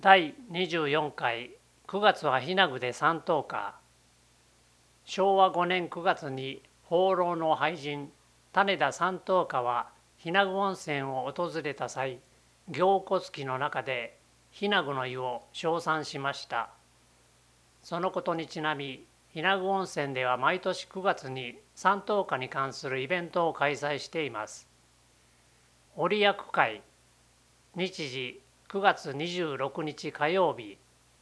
第24回9月は日名具で三等家。昭和5年9月に放浪の俳人種田三等家は日名具温泉を訪れた際、行骨記の中で日名具の湯を称賛しました。そのことにちなみ、日名具温泉では毎年9月に三等家に関するイベントを開催しています。折役会、日時9月26日火曜日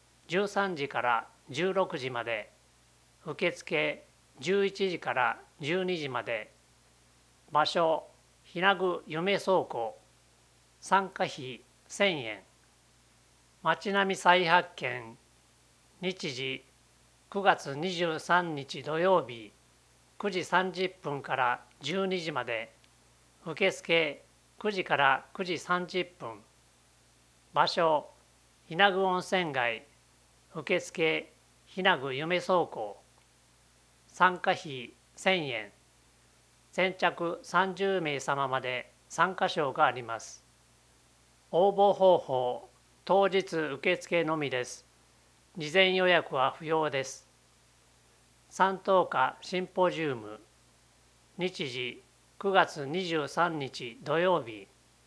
13時から16時まで、受付11時から12時まで、場所日名具夢倉庫、参加費1000円、街並み再発見、日時9月23日土曜日9時30分から12時まで、受付9時から9時30分、場所日名具温泉街、受付日名具夢倉庫、参加費1000円、先着30名様まで参加賞があります。応募方法、当日受付のみです。事前予約は不要です。三等家シンポジウム、日時9月23日土曜日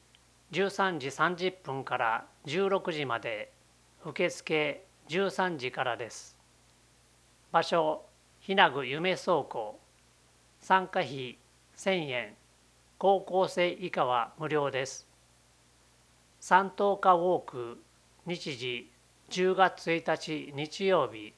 13時30分から16時まで、受付13時からです。場所日名具夢倉庫、参加費1000円、高校生以下は無料です。三等家ウォーク、日時10月1日日曜日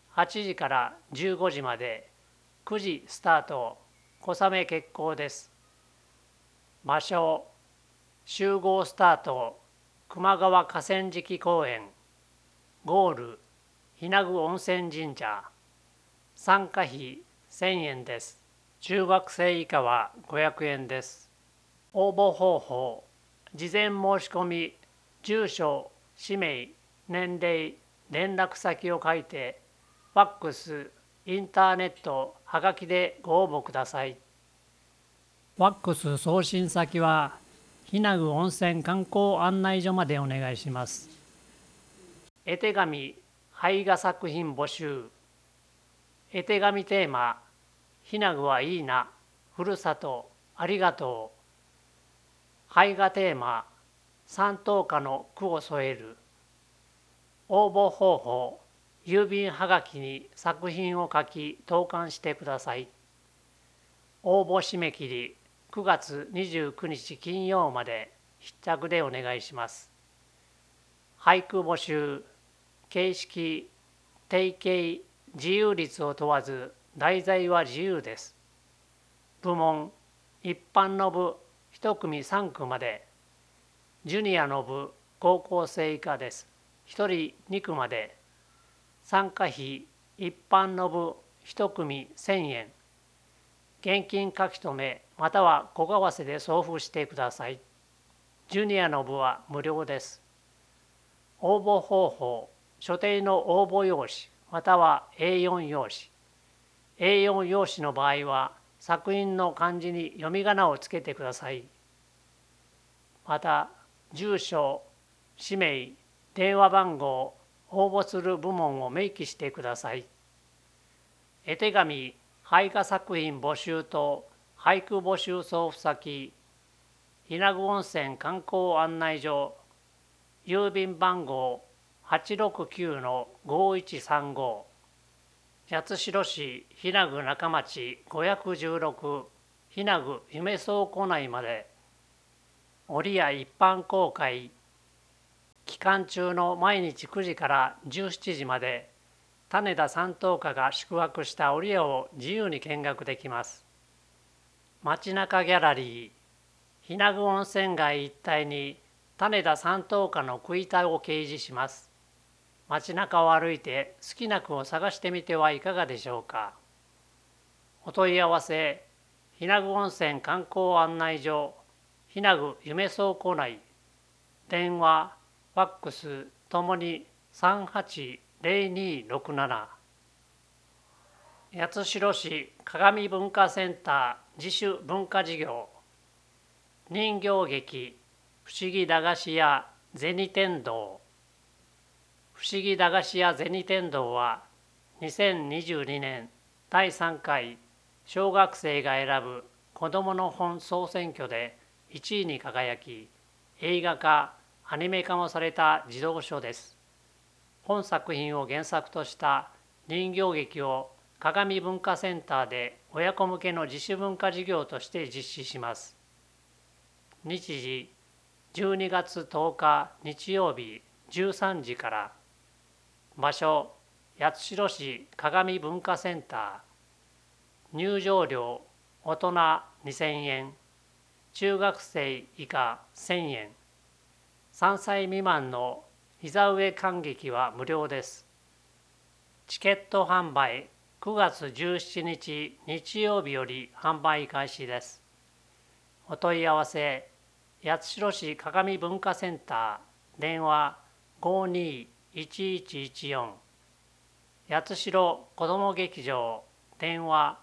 8時から15時まで、9時スタート、小雨決行です。場所集合スタート球磨川河川敷公園、ゴール日名具温泉神社、参加費1000円です。中学生以下は500円です。応募方法、事前申し込み、住所、氏名、年齢、連絡先を書いて、ファックス、インターネット、はがきでご応募ください。ファックス送信先は日名具温泉観光案内所までお願いします。絵手紙絵画作品募集。絵手紙テーマ、日名具はいいな、ふるさとありがとう。絵画テーマ、三等家の句を添える。応募方法、郵便はがきに作品を書き投函してください。応募締め切り9月29日金曜まで、必着でお願いします。俳句募集、形式、定型、自由率を問わず題材は自由です。部門、一般の部1組3句まで、ジュニアの部高校生以下です。1人2句まで。参加費、一般の部1組1000円。現金書き留めまたは小為替で送付してください。ジュニアの部は無料です。応募方法、所定の応募用紙または A4 用紙。A4 用紙の場合は作品の漢字に読み仮名をつけてください。また、住所、氏名、電話番号、応募する部門を明記してください。絵手紙、絵画作品募集と俳句募集送付先、日名具温泉観光案内所、郵便番号869-5135、八代市日名具中町516、日名具夢倉庫内まで。折や一般公開、期間中の毎日9時から17時まで、種田三等家が宿泊した折屋を自由に見学できます。街中ギャラリー、日名具温泉街一帯に種田三等家の句板を掲示します。街中を歩いて好きな句を探してみてはいかがでしょうか。お問い合わせ、日名具温泉観光案内所、日名具夢倉庫内、電話、ファックスともに380267。八代市鏡文化センター自主文化事業、人形劇不思議駄菓子屋銭天堂、 思議駄菓子屋銭天堂は2022年第3回小学生が選ぶ子どもの本総選挙で1位に輝き、映画化、アニメ化もされた児童書です。本作品を原作とした人形劇を鏡文化センターで親子向けの自主文化事業として実施します。日時12月10日日曜日13時から。場所八代市鏡文化センター。入場料大人2000円、中学生以下1000円、3歳未満の膝上観劇は無料です。チケット販売9月17日日曜日より販売開始です。お問い合わせ八代市鏡文化センター、電話521114、八代子ども劇場、電話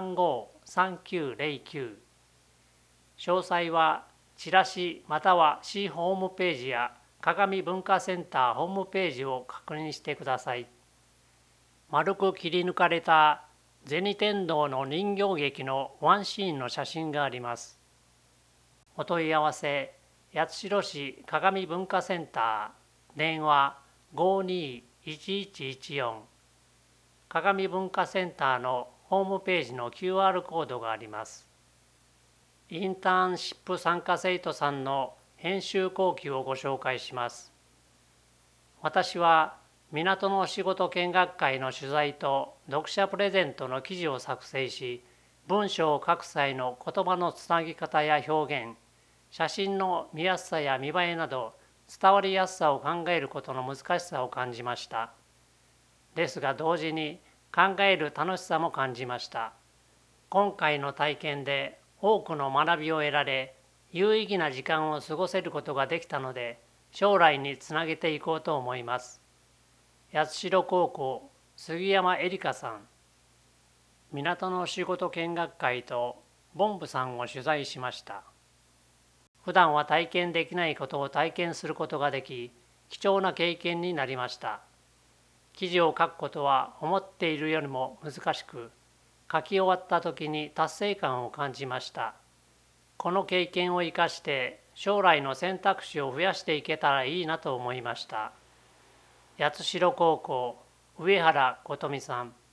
353909。詳細はチラシまたは市ホームページや鏡文化センターホームページを確認してください。丸く切り抜かれた銭天堂の人形劇のワンシーンの写真があります。お問い合わせ八代市鏡文化センター、電話521114。鏡文化センターのホームページの QR コードがあります。インターンシップ参加生徒さんの編集後期をご紹介します。私は港の仕事見学会の取材と読者プレゼントの記事を作成し、文章を書く際の言葉のつなぎ方や表現、写真の見やすさや見栄えなど伝わりやすさを考えることの難しさを感じました。ですが同時に考える楽しさも感じました。今回の体験で多くの学びを得られ、有意義な時間を過ごせることができたので、将来につなげていこうと思います。八代高校杉山恵里香さん。港の仕事見学会とボンブさんを取材しました。普段は体験できないことを体験することができ、貴重な経験になりました。記事を書くことは思っているよりも難しく、書き終わった時に達成感を感じました。この経験を生かして将来の選択肢を増やしていけたらいいなと思いました。八代高校上原琴美さん。